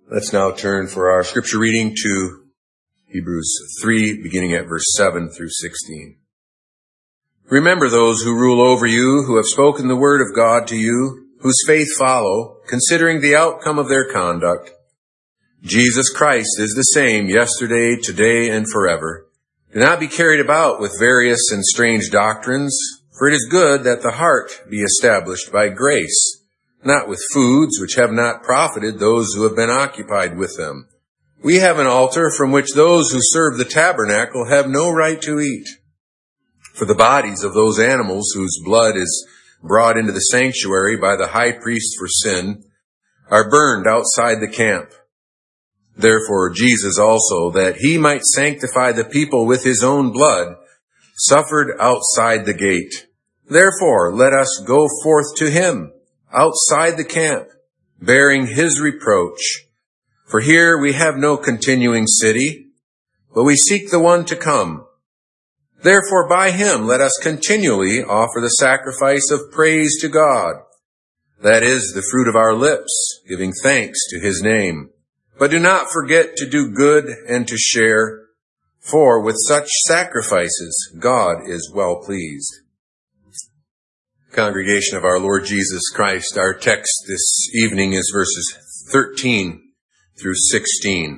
Let's now turn for our scripture reading to Hebrews 3, beginning at verse 7 through 16. Remember those who rule over you, who have spoken the word of God to you, whose faith follow, considering the outcome of their conduct. Jesus Christ is the same yesterday, today, and forever. Do not be carried about with various and strange doctrines, for it is good that the heart be established by grace, not with foods which have not profited those who have been occupied with them. We have an altar from which those who serve the tabernacle have no right to eat. For the bodies of those animals whose blood is brought into the sanctuary by the high priest for sin are burned outside the camp. Therefore Jesus also, that he might sanctify the people with his own blood, suffered outside the gate. Therefore let us go forth to him outside the camp, bearing his reproach. For here we have no continuing city, but we seek the one to come. Therefore by him let us continually offer the sacrifice of praise to God. That is the fruit of our lips, giving thanks to his name. But do not forget to do good and to share, for with such sacrifices God is well pleased. Congregation of our Lord Jesus Christ, our text this evening is verses 13 through 16.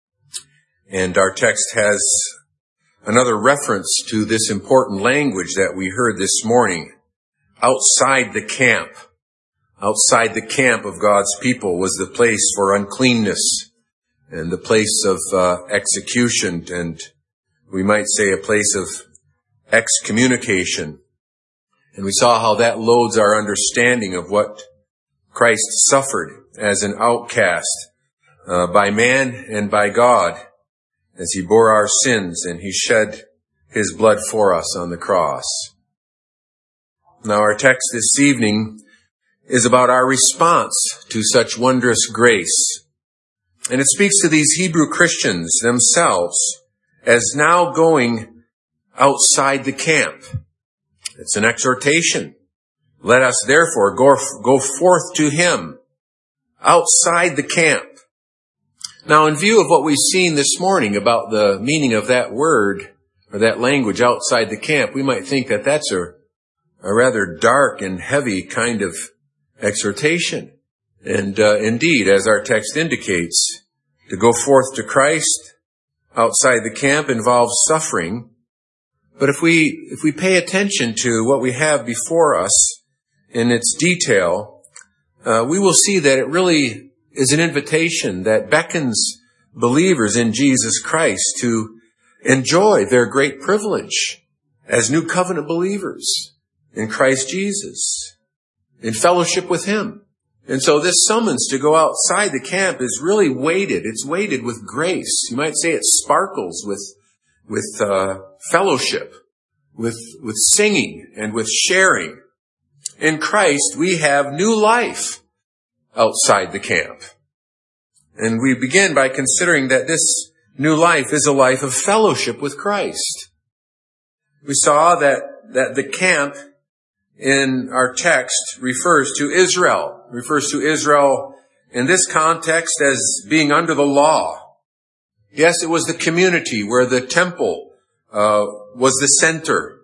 And our text has another reference to this important language that we heard this morning. Outside the camp. Outside the camp of God's people was the place for uncleanness and the place of execution, and we might say a place of excommunication. And we saw how that loads our understanding of what Christ suffered as an outcast by man and by God as he bore our sins and he shed his blood for us on the cross. Now our text this evening is about our response to such wondrous grace. And it speaks to these Hebrew Christians themselves as now going outside the camp. It's an exhortation. Let us therefore go forth to him outside the camp. Now, in view of what we've seen this morning about the meaning of that word or that language outside the camp, we might think that that's a rather dark and heavy kind of exhortation. And indeed, as our text indicates, to go forth to Christ outside the camp involves suffering. But if we pay attention to what we have before us in its detail, we will see that it really is an invitation that beckons believers in Jesus Christ to enjoy their great privilege as new covenant believers in Christ Jesus, in fellowship with him. And so this summons to go outside the camp is really weighted. It's weighted with grace. You might say it sparkles with fellowship, with singing and with sharing. In Christ, we have new life outside the camp. And we begin by considering that this new life is a life of fellowship with Christ. We saw that the camp in our text refers to Israel in this context as being under the law. Yes, it was the community where the temple was the center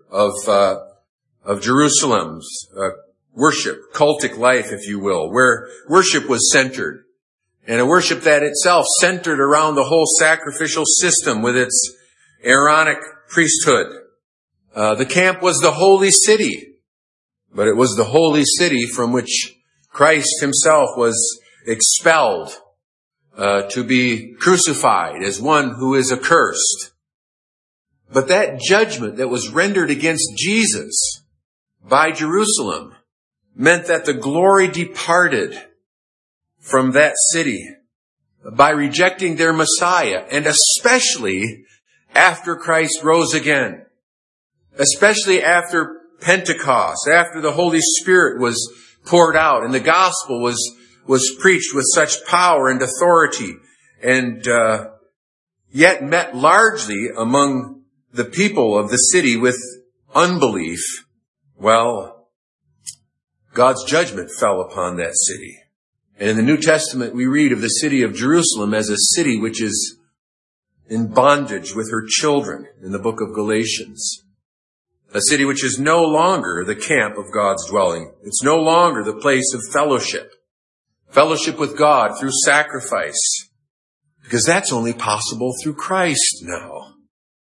of Jerusalem's worship, cultic life, if you will, where worship was centered. And a worship that itself centered around the whole sacrificial system with its Aaronic priesthood. The camp was the holy city, but it was the holy city from which Christ himself was expelled to be crucified as one who is accursed. But that judgment that was rendered against Jesus by Jerusalem meant that the glory departed from that city by rejecting their Messiah, and especially after Christ rose again, especially after Pentecost, after the Holy Spirit was poured out and the gospel was preached with such power and authority, and yet met largely among the people of the city with unbelief. Well, God's judgment fell upon that city. And in the New Testament, we read of the city of Jerusalem as a city which is in bondage with her children in the book of Galatians. A city which is no longer the camp of God's dwelling. It's no longer the place of fellowship. Fellowship with God through sacrifice. Because that's only possible through Christ now.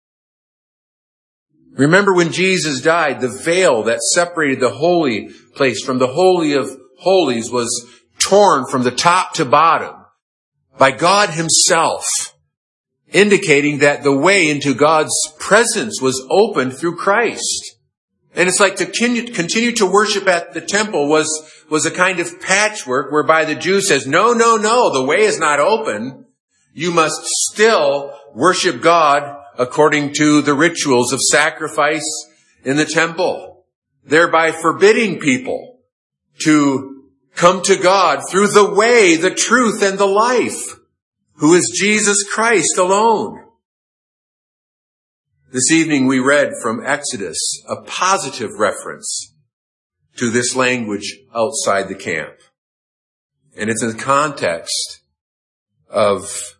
Remember when Jesus died, the veil that separated the holy place from the Holy of Holies was torn from the top to bottom by God Himself, indicating that the way into God's presence was opened through Christ. And it's like to continue to worship at the temple was a kind of patchwork whereby the Jew says, no, the way is not open. You must still worship God according to the rituals of sacrifice in the temple, thereby forbidding people to come to God through the way, the truth, and the life, who is Jesus Christ alone. This evening we read from Exodus a positive reference to this language outside the camp. And it's in the context of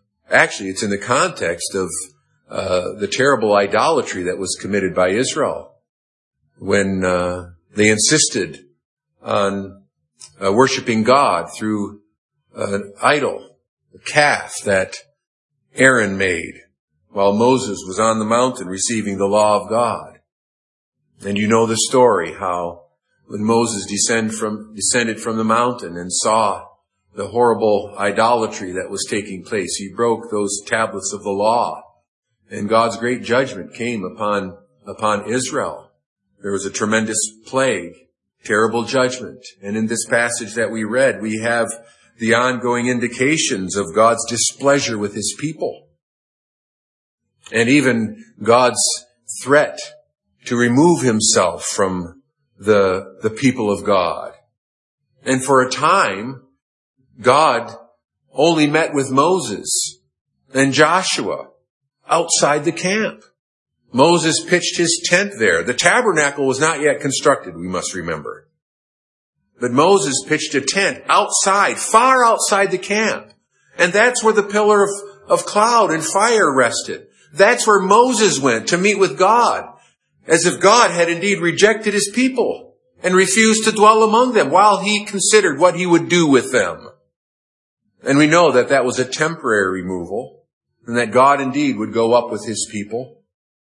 the terrible idolatry that was committed by Israel when they insisted on worshiping God through an idol, a calf that Aaron made while Moses was on the mountain receiving the law of God. And you know the story, how when Moses descended from the mountain and saw the horrible idolatry that was taking place, he broke those tablets of the law. And God's great judgment came upon Israel. There was a tremendous plague, terrible judgment. And in this passage that we read, we have the ongoing indications of God's displeasure with His people. And even God's threat to remove Himself from the people of God. And for a time, God only met with Moses and Joshua outside the camp. Moses pitched his tent there. The tabernacle was not yet constructed, we must remember. But Moses pitched a tent outside, far outside the camp. And that's where the pillar of cloud and fire rested. That's where Moses went to meet with God, as if God had indeed rejected His people and refused to dwell among them while He considered what He would do with them. And we know that that was a temporary removal, and that God indeed would go up with His people.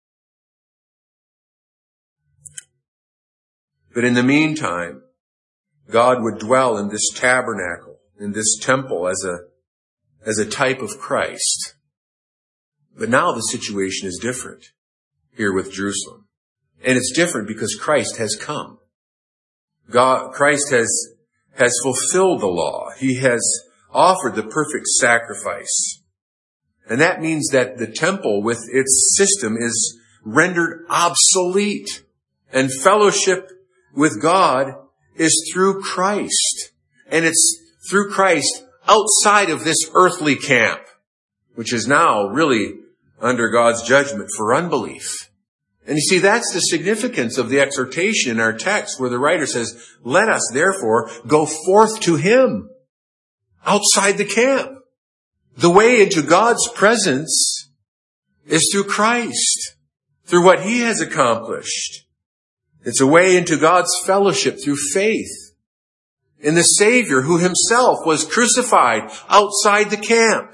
But in the meantime, God would dwell in this tabernacle, in this temple as a type of Christ. But now the situation is different here with Jerusalem. And it's different because Christ has come. Christ has fulfilled the law. He has offered the perfect sacrifice. And that means that the temple with its system is rendered obsolete. And fellowship with God is through Christ. And it's through Christ outside of this earthly camp, which is now really under God's judgment for unbelief. And you see, that's the significance of the exhortation in our text where the writer says, let us therefore go forth to Him outside the camp. The way into God's presence is through Christ, through what He has accomplished. It's a way into God's fellowship through faith in the Savior who Himself was crucified outside the camp.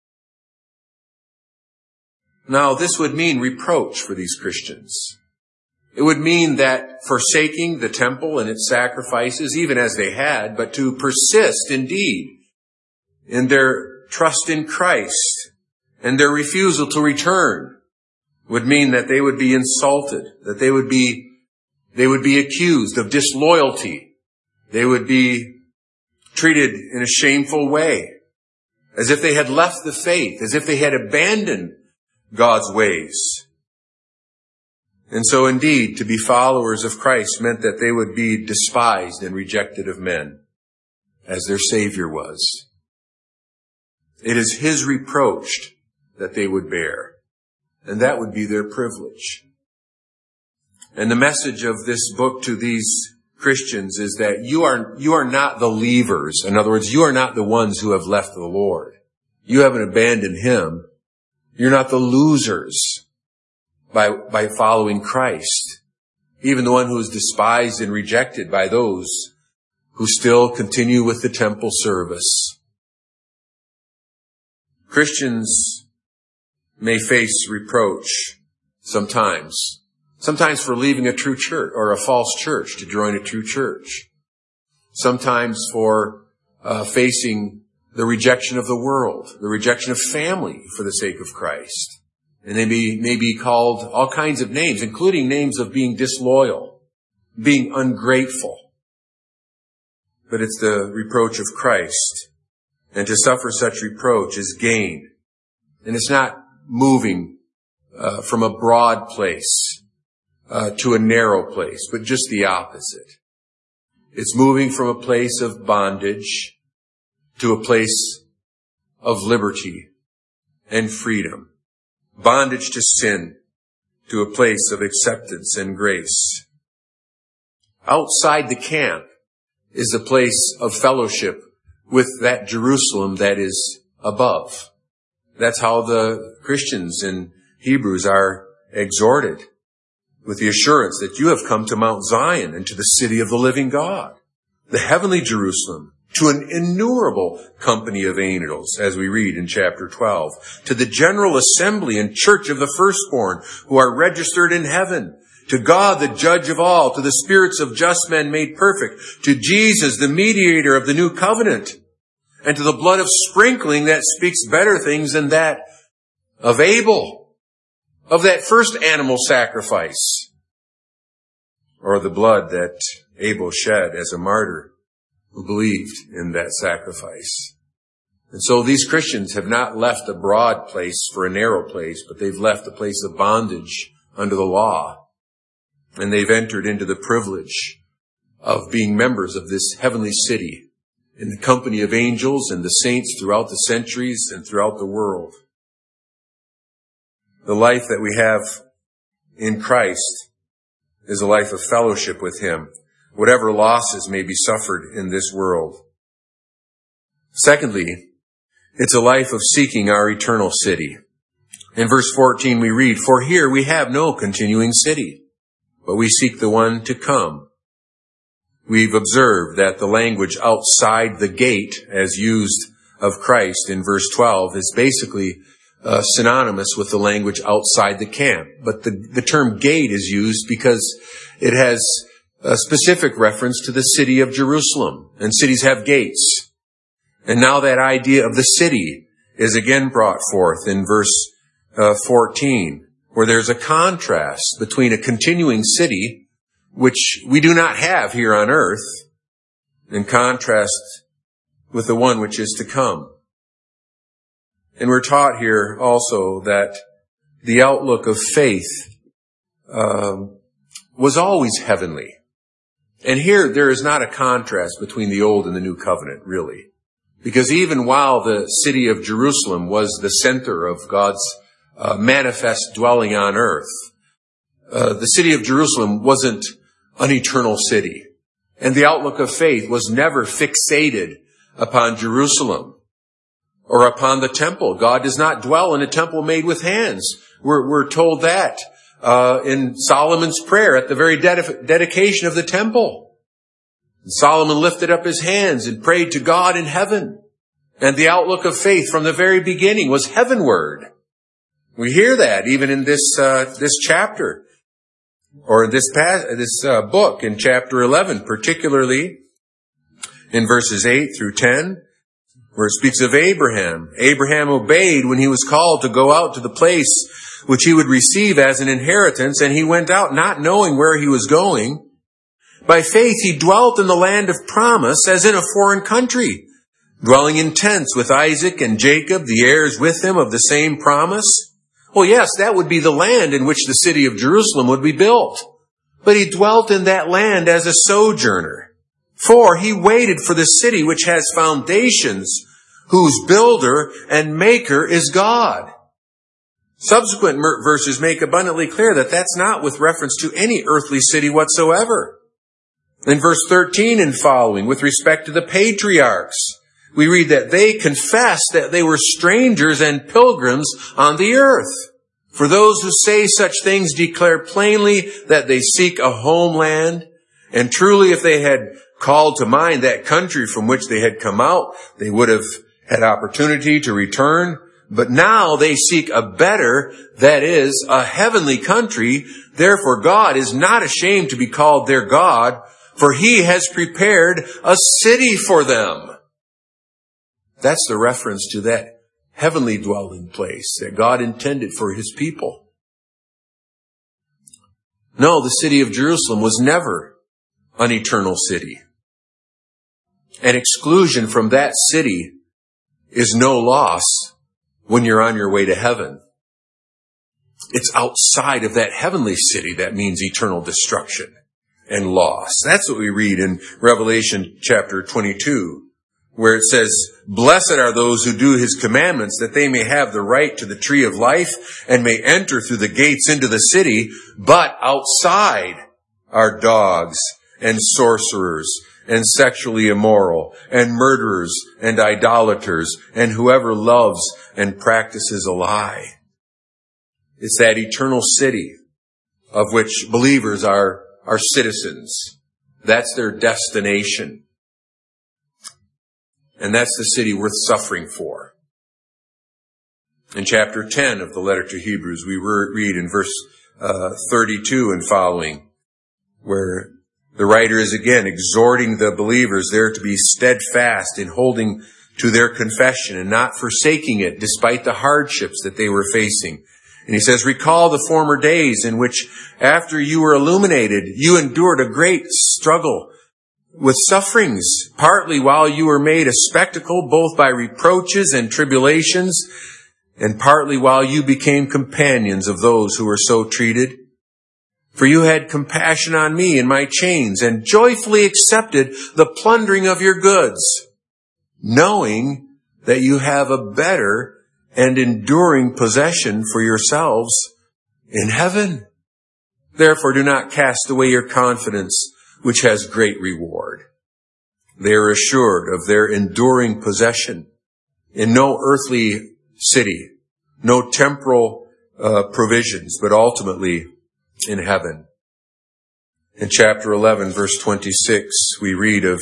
Now, this would mean reproach for these Christians. It would mean that forsaking the temple and its sacrifices, even as they had, but to persist indeed in their trust in Christ and their refusal to return would mean that they would be insulted, that they would be accused of disloyalty. They would be treated in a shameful way, as if they had left the faith, as if they had abandoned God's ways. And so indeed, to be followers of Christ meant that they would be despised and rejected of men, as their Savior was. It is His reproach that they would bear, and that would be their privilege. And the message of this book to these Christians is that you are not the leavers. In other words, you are not the ones who have left the Lord. You haven't abandoned Him. You're not the losers by following Christ. Even the one who is despised and rejected by those who still continue with the temple service. Christians may face reproach sometimes for leaving a true church or a false church to join a true church. Sometimes for facing the rejection of the world, the rejection of family for the sake of Christ. And they may be called all kinds of names, including names of being disloyal, being ungrateful. But it's the reproach of Christ. And to suffer such reproach is gain. And it's not moving from a broad place to a narrow place, but just the opposite. It's moving from a place of bondage to a place of liberty and freedom. Bondage to sin to a place of acceptance and grace. Outside the camp is a place of fellowship with that Jerusalem that is above. That's how the Christians in Hebrews are exhorted, with the assurance that you have come to Mount Zion and to the city of the living God, the heavenly Jerusalem, to an innumerable company of angels, as we read in chapter 12, to the general assembly and church of the firstborn who are registered in heaven, to God, the judge of all, to the spirits of just men made perfect, to Jesus, the mediator of the new covenant, and to the blood of sprinkling that speaks better things than that of Abel, of that first animal sacrifice, or the blood that Abel shed as a martyr who believed in that sacrifice. And so these Christians have not left a broad place for a narrow place, but they've left a place of bondage under the law. And they've entered into the privilege of being members of this heavenly city in the company of angels and the saints throughout the centuries and throughout the world. The life that we have in Christ is a life of fellowship with Him, whatever losses may be suffered in this world. Secondly, it's a life of seeking our eternal city. In verse 14 we read, "For here we have no continuing city, but we seek the one to come." We've observed that the language outside the gate, as used of Christ in verse 12, is basically synonymous with the language outside the camp. But the term gate is used because it has a specific reference to the city of Jerusalem, and cities have gates. And now that idea of the city is again brought forth in verse 14, where there's a contrast between a continuing city, which we do not have here on earth, in contrast with the one which is to come. And we're taught here also that the outlook of faith was always heavenly. And here there is not a contrast between the old and the new covenant, really. Because even while the city of Jerusalem was the center of God's manifest dwelling on earth, the city of Jerusalem wasn't an eternal city. And the outlook of faith was never fixated upon Jerusalem or upon the temple. God does not dwell in a temple made with hands. We're told that in Solomon's prayer at the very dedication of the temple. And Solomon lifted up his hands and prayed to God in heaven. And the outlook of faith from the very beginning was heavenward. We hear that even in this chapter, or in this book in chapter 11, particularly in verses 8 through 10, where it speaks of Abraham. Abraham obeyed when he was called to go out to the place which he would receive as an inheritance, and he went out not knowing where he was going. By faith he dwelt in the land of promise as in a foreign country, dwelling in tents with Isaac and Jacob, the heirs with him of the same promise. Well, yes, that would be the land in which the city of Jerusalem would be built. But he dwelt in that land as a sojourner. For he waited for the city which has foundations, whose builder and maker is God. Subsequent verses make abundantly clear that that's not with reference to any earthly city whatsoever. In verse 13 and following, with respect to the patriarchs, we read that they confessed that they were strangers and pilgrims on the earth. For those who say such things declare plainly that they seek a homeland. And truly, if they had called to mind that country from which they had come out, they would have had opportunity to return. But now they seek a better, that is, a heavenly country. Therefore, God is not ashamed to be called their God, for he has prepared a city for them. That's the reference to that heavenly dwelling place that God intended for his people. No, the city of Jerusalem was never an eternal city. An exclusion from that city is no loss when you're on your way to heaven. It's outside of that heavenly city that means eternal destruction and loss. That's what we read in Revelation chapter 22. Where it says, "Blessed are those who do his commandments, that they may have the right to the tree of life and may enter through the gates into the city. But outside are dogs and sorcerers and sexually immoral and murderers and idolaters and whoever loves and practices a lie." It's that eternal city of which believers are citizens. That's their destination. And that's the city worth suffering for. In chapter 10 of the letter to Hebrews, we read in verse 32 and following, where the writer is again exhorting the believers there to be steadfast in holding to their confession and not forsaking it despite the hardships that they were facing. And he says, "Recall the former days in which, after you were illuminated, you endured a great struggle with sufferings, partly while you were made a spectacle, both by reproaches and tribulations, and partly while you became companions of those who were so treated. For you had compassion on me in my chains, and joyfully accepted the plundering of your goods, knowing that you have a better and enduring possession for yourselves in heaven. Therefore do not cast away your confidence, which has great reward." They are assured of their enduring possession in no earthly city, no temporal provisions, but ultimately in heaven. In chapter 11, verse 26, we read of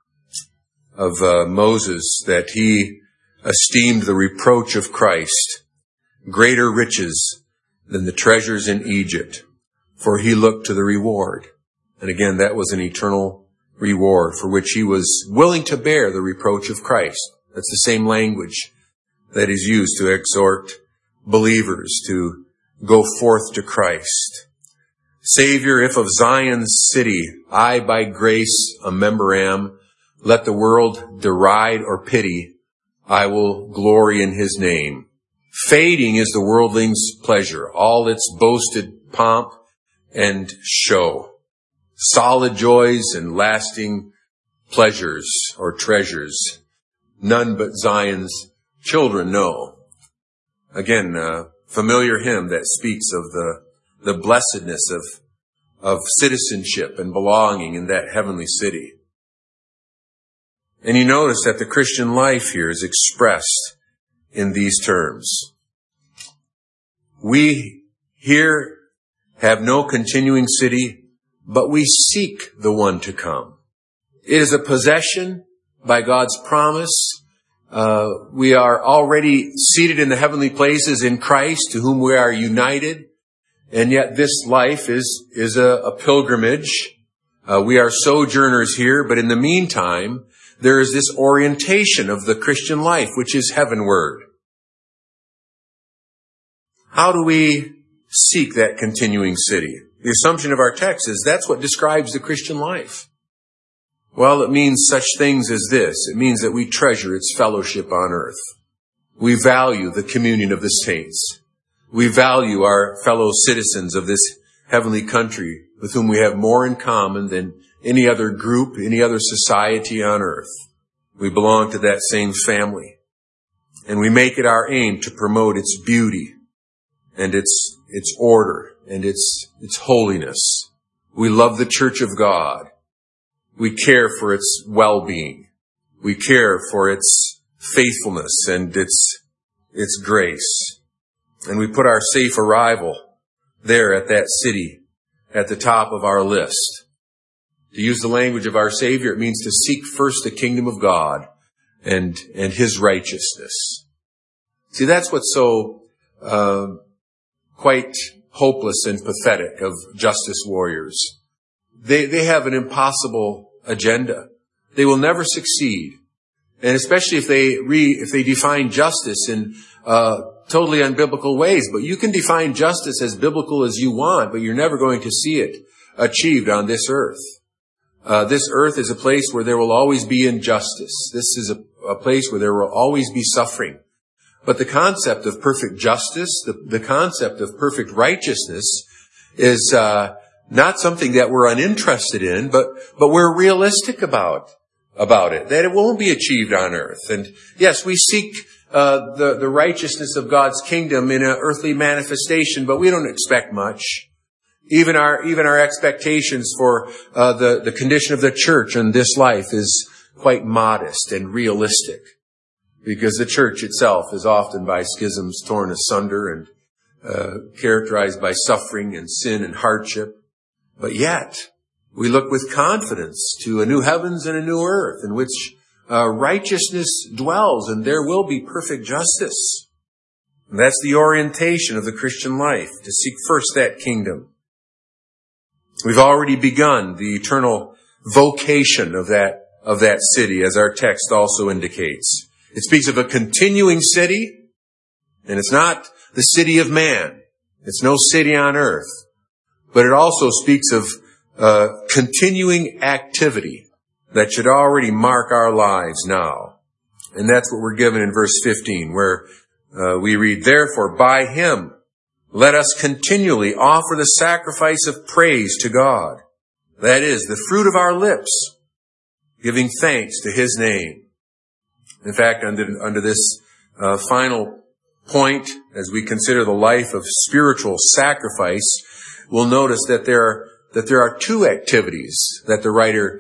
Moses that he esteemed the reproach of Christ greater riches than the treasures in Egypt, for he looked to the reward. And again, that was an eternal reward for which he was willing to bear the reproach of Christ. That's the same language that is used to exhort believers to go forth to Christ. "Savior, if of Zion's city I by grace a member am, let the world deride or pity, I will glory in his name. Fading is the worldling's pleasure, all its boasted pomp and show. Solid joys and lasting pleasures or treasures, none but Zion's children know." Again, a familiar hymn that speaks of the blessedness of citizenship and belonging in that heavenly city. And you notice that the Christian life here is expressed in these terms. We here have no continuing city, but we seek the one to come. It is a possession by God's promise. We are already seated in the heavenly places in Christ, to whom we are united. And yet this life is a pilgrimage. We are sojourners here, but in the meantime, there is this orientation of the Christian life, which is heavenward. How do we seek that continuing city? The assumption of our text is that's what describes the Christian life. Well, it means such things as this. It means that we treasure its fellowship on earth. We value the communion of the saints. We value our fellow citizens of this heavenly country with whom we have more in common than any other group, any other society on earth. We belong to that same family. And we make it our aim to promote its beauty and its order and its holiness. We love the church of God. We care for its well-being. We care for its faithfulness and its grace. And we put our safe arrival there at that city at the top of our list. To use the language of our Savior, it means to seek first the kingdom of God and His righteousness. See, that's what's so quite hopeless and pathetic of justice warriors. They have an impossible agenda. They will never succeed. And especially if they define justice in totally unbiblical ways. But you can define justice as biblical as you want, but you're never going to see it achieved on this earth. This earth is a place where there will always be injustice. This is a place where there will always be suffering. But the concept of perfect justice, the concept of perfect righteousness is not something that we're uninterested in, but we're realistic about it, that it won't be achieved on earth. And yes, we seek the righteousness of God's kingdom in an earthly manifestation, but we don't expect much. Even our expectations for the condition of the church in this life is quite modest and realistic, because the church itself is often by schisms torn asunder and characterized by suffering and sin and hardship. But yet, we look with confidence to a new heavens and a new earth in which righteousness dwells, and there will be perfect justice. And that's the orientation of the Christian life, to seek first that kingdom. We've already begun the eternal vocation of that city, as our text also indicates. It speaks of a continuing city, and it's not the city of man. It's no city on earth. But it also speaks of continuing activity that should already mark our lives now. And that's what we're given in verse 15, where we read, "Therefore, by Him, let us continually offer the sacrifice of praise to God. That is, the fruit of our lips, giving thanks to His name." In fact, under this final point, as we consider the life of spiritual sacrifice, we'll notice that there are two activities that the writer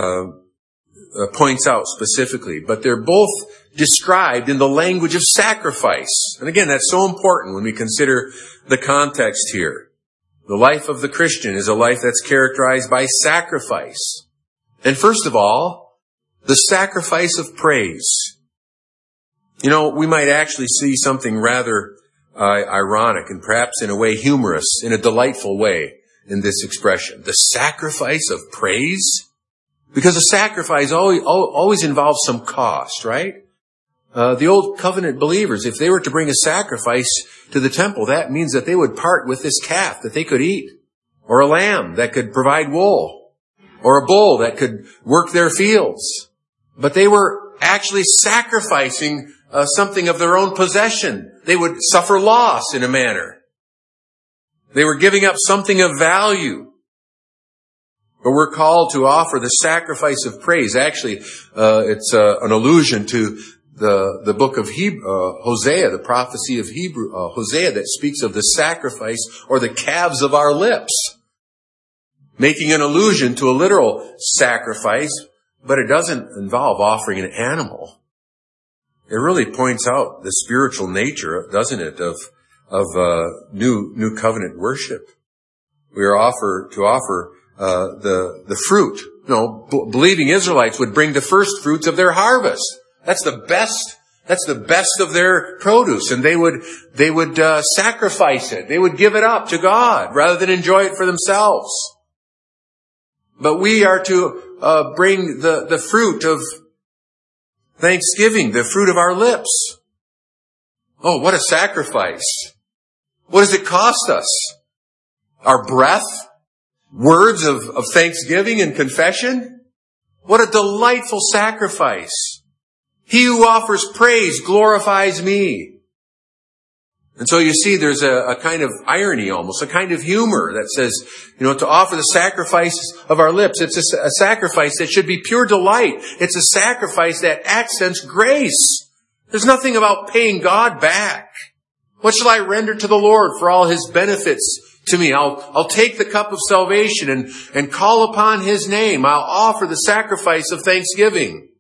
points out specifically, but they're both described in the language of sacrifice. And again, that's so important when we consider the context here. The life of the Christian is a life that's characterized by sacrifice. And first of all, the sacrifice of praise. You know, we might actually see something rather ironic and perhaps in a way humorous, in a delightful way in this expression. The sacrifice of praise? Because a sacrifice always involves some cost, right? The old covenant believers, if they were to bring a sacrifice to the temple, that means that they would part with this calf that they could eat, or a lamb that could provide wool, or a bull that could work their fields. But they were actually sacrificing something of their own possession. They would suffer loss in a manner. They were giving up something of value. But we're called to offer the sacrifice of praise. Actually, it's an allusion to the book of Hosea, the prophecy of Hosea, that speaks of the sacrifice or the calves of our lips, making an allusion to a literal sacrifice, but it doesn't involve offering an animal. It really points out the spiritual nature, doesn't it, of new covenant worship. We are to offer the fruit. You know, believing Israelites would bring the first fruits of their harvest. That's the best of their produce, and they would sacrifice it. They would give it up to God rather than enjoy it for themselves. But we are to bring the fruit of thanksgiving, the fruit of our lips. Oh, what a sacrifice! What does it cost us? Our breath? Words of thanksgiving and confession? What a delightful sacrifice! He who offers praise glorifies me. And so you see, there's a kind of irony almost, a kind of humor that says, to offer the sacrifice of our lips, it's a sacrifice that should be pure delight. It's a sacrifice that accents grace. There's nothing about paying God back. What shall I render to the Lord for all His benefits to me. I'll take the cup of salvation and call upon His name. I'll offer the sacrifice of thanksgiving.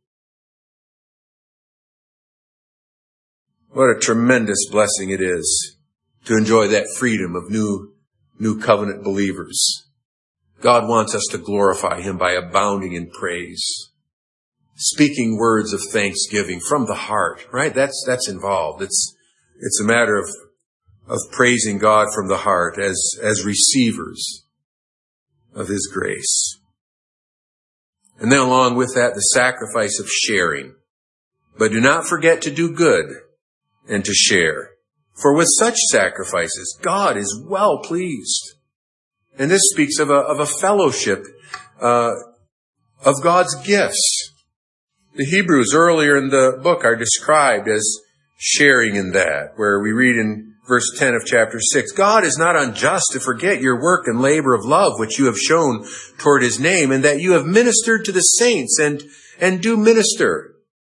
What a tremendous blessing it is to enjoy that freedom of new covenant believers. God wants us to glorify Him by abounding in praise. Speaking words of thanksgiving from the heart, right? That's involved. It's a matter of praising God from the heart as receivers of His grace. And then along with that, the sacrifice of sharing. But do not forget to do good and to share. For with such sacrifices, God is well pleased. And this speaks of a fellowship of God's gifts. The Hebrews earlier in the book are described as sharing in that, where we read in verse 10 of chapter 6, God is not unjust to forget your work and labor of love which you have shown toward His name, and that you have ministered to the saints and do minister.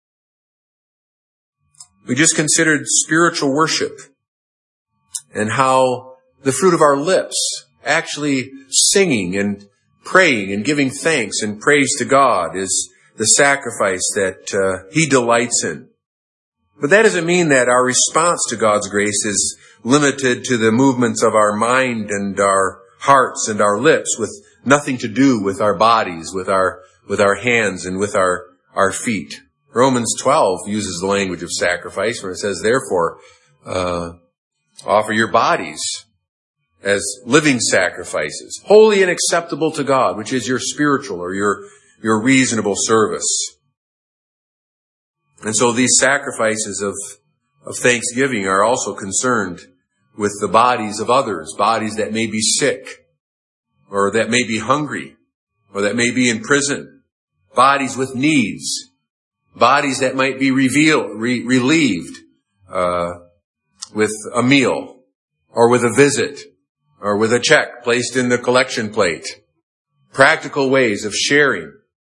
We just considered spiritual worship and how the fruit of our lips, actually singing and praying and giving thanks and praise to God, is the sacrifice that He delights in. But that doesn't mean that our response to God's grace is limited to the movements of our mind and our hearts and our lips, with nothing to do with our bodies, with our hands and with our feet. Romans 12 uses the language of sacrifice, where it says, therefore, offer your bodies as living sacrifices, holy and acceptable to God, which is your spiritual or your reasonable service. And so these sacrifices of thanksgiving are also concerned with the bodies of others, bodies that may be sick, or that may be hungry, or that may be in prison, bodies with needs, bodies that might be relieved with a meal, or with a visit, or with a check placed in the collection plate. Practical ways of sharing.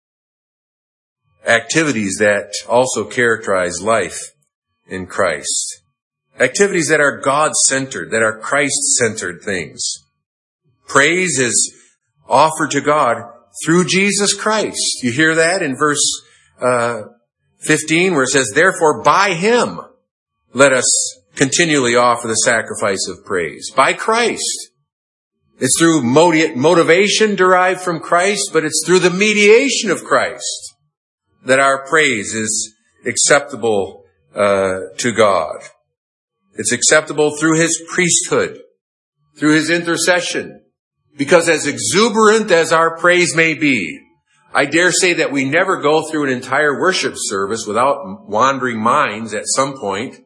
Activities that also characterize life in Christ. Activities that are God-centered, that are Christ-centered things. Praise is offered to God through Jesus Christ. You hear that in verse 15, where it says, therefore by Him let us continually offer the sacrifice of praise. By Christ. It's through motivation derived from Christ, but it's through the mediation of Christ that our praise is acceptable to God. It's acceptable through His priesthood, through His intercession. Because as exuberant as our praise may be, I dare say that we never go through an entire worship service without wandering minds at some point.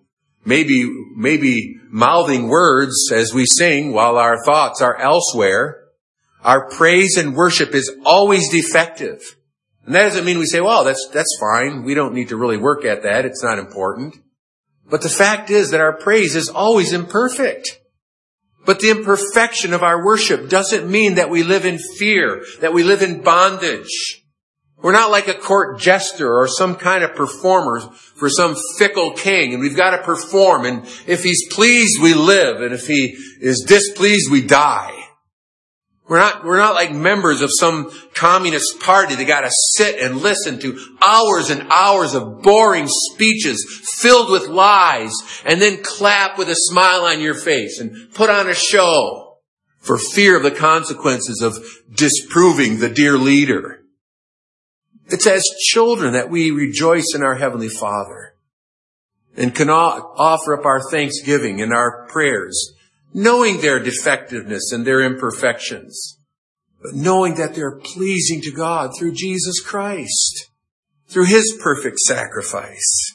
Maybe mouthing words as we sing while our thoughts are elsewhere. Our praise and worship is always defective. And that doesn't mean we say, well, that's fine. We don't need to really work at that. It's not important. But the fact is that our praise is always imperfect. But the imperfection of our worship doesn't mean that we live in fear, that we live in bondage. We're not like a court jester or some kind of performer for some fickle king, and we've got to perform, and if he's pleased, we live, and if he is displeased, we die. We're not like members of some communist party that got to sit and listen to hours and hours of boring speeches filled with lies, and then clap with a smile on your face and put on a show for fear of the consequences of disproving the dear leader. It's as children that we rejoice in our Heavenly Father and can offer up our thanksgiving and our prayers, knowing their defectiveness and their imperfections, but knowing that they're pleasing to God through Jesus Christ, through His perfect sacrifice.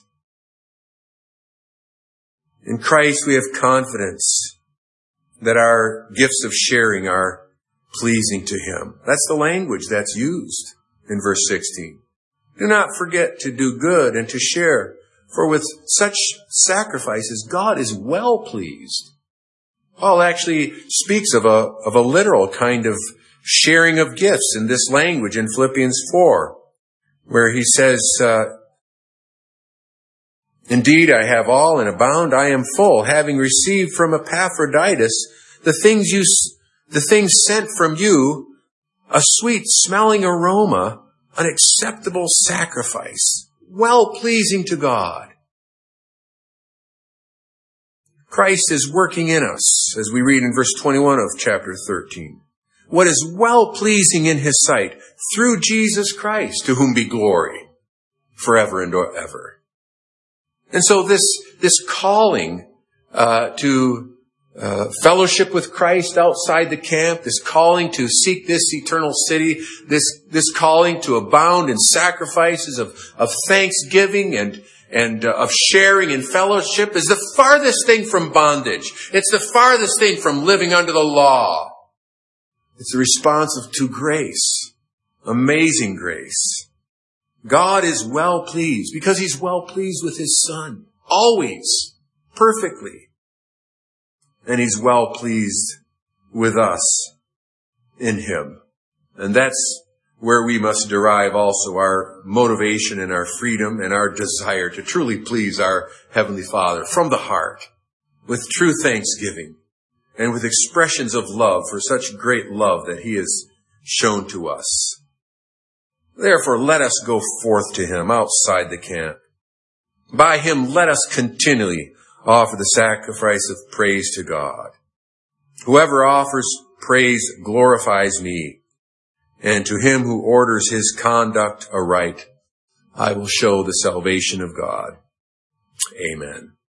In Christ we have confidence that our gifts of sharing are pleasing to Him. That's the language that's used in verse 16. Do not forget to do good and to share, for with such sacrifices God is well pleased. Paul actually speaks of a literal kind of sharing of gifts in this language in Philippians 4, where he says, indeed, I have all and abound. I am full, having received from Epaphroditus the things you the thing sent from you, a sweet-smelling aroma, an acceptable sacrifice, well-pleasing to God. Christ is working in us, as we read in verse 21 of chapter 13. What is well-pleasing in his sight through Jesus Christ, to whom be glory forever and ever. And so this calling to fellowship with Christ outside the camp, this calling to seek this eternal city, this calling to abound in sacrifices of thanksgiving and of sharing in fellowship is the farthest thing from bondage. It's the farthest thing from living under the law. It's a response to grace, amazing grace. God is well pleased because he's well pleased with his Son, always, perfectly. And he's well pleased with us in him. And that's where we must derive also our motivation and our freedom and our desire to truly please our Heavenly Father from the heart, with true thanksgiving and with expressions of love for such great love that he has shown to us. Therefore, let us go forth to him outside the camp. By him, let us continually offer the sacrifice of praise to God. Whoever offers praise glorifies me, and to him who orders his conduct aright, I will show the salvation of God. Amen.